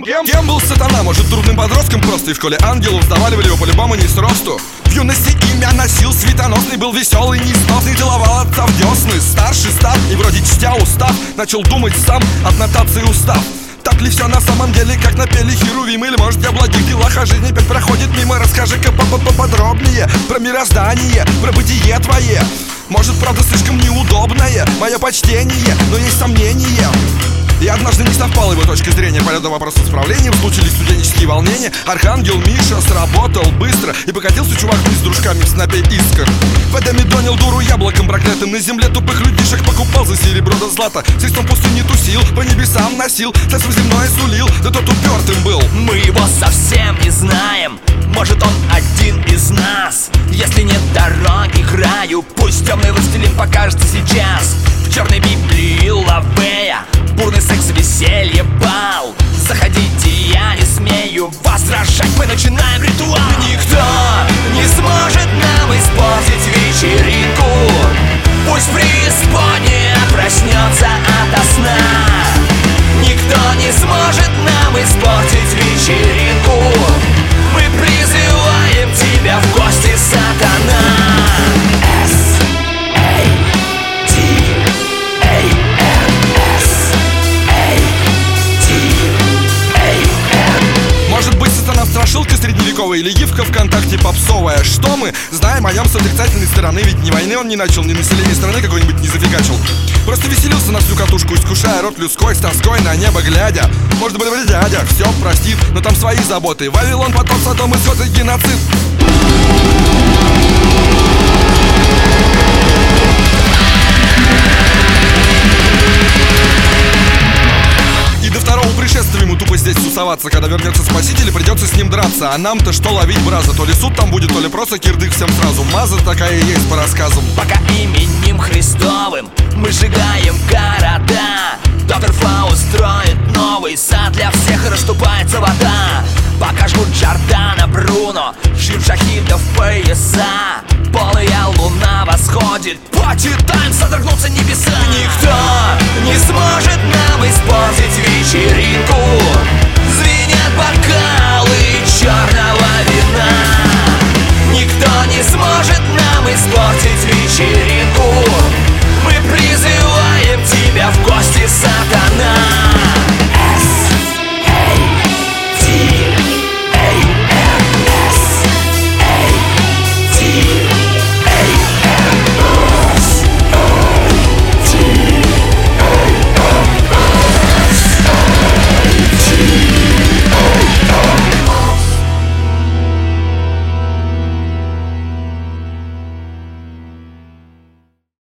Кем был сатана? Может, трудным подростком просто? И в школе ангелов заваливали его по-любому не с росту. В юности имя носил светоносный, был веселый, несносный, целовал отца в десны. Старший став, и вроде чтя устав, начал думать сам, от нотации устав. Так ли все на самом деле, как напели херувим? Или может я в благих делах, а жизнь опять проходит мимо? Расскажи-ка поподробнее про мироздание, про бытие твое. Может, правда, слишком неудобное мое почтение, но есть сомнения. И однажды не совпала его точка зрения по ряду вопросов с правлением. Случились студенческие волнения. Архангел Миша сработал быстро, и покатился чувак вниз с дружками в снопе искр. В Эдеме донил дуру яблоком проклятым. На земле тупых людишек покупал за серебро да злато. Свистом пустыни тусил, по небесам носил, царство земное сулил, да тот упертым был. Мы его совсем не знаем, может он один из нас. Если нет дороги к раю, пусть темный властелин покажется сейчас. В черной Библии Лавея, бурный секс, веселье, бал. Заходите, я не смею возражать, мы начинаем ритуал. Никто не сможет нам испортить вечеринку. Пусть преисподняя проснется ото сна. Никто не сможет нам испортить вечеринку. Мы призываем тебя в гости, сатана. Страшилка средневековая или гифка ВКонтакте попсовая. Что мы знаем о нем с отрицательной стороны? Ведь ни войны он не начал, ни население страны какой-нибудь не зафигачил. Просто веселился на всю катушку, искушая рот людской, с тоской на небо глядя. Может быть, дядя все простит, но там свои заботы. Вавилон, потом Содом, исход и геноцид. И до второго пришествия ему тупо здесь тусоваться. Когда вернется Спаситель, придется с ним драться. А нам-то что ловить, браза? То ли суд там будет, то ли просто кирдык всем сразу. Маза такая и есть по рассказам. Пока именем Христовым мы сжигаем города, доктор Фауст строит новый сад, для всех расступается вода. Пока жгут Джордана Бруно, шьют шахидов пояса, полная луна восходит, по Титан содрогнутся небеса. Никто не сможет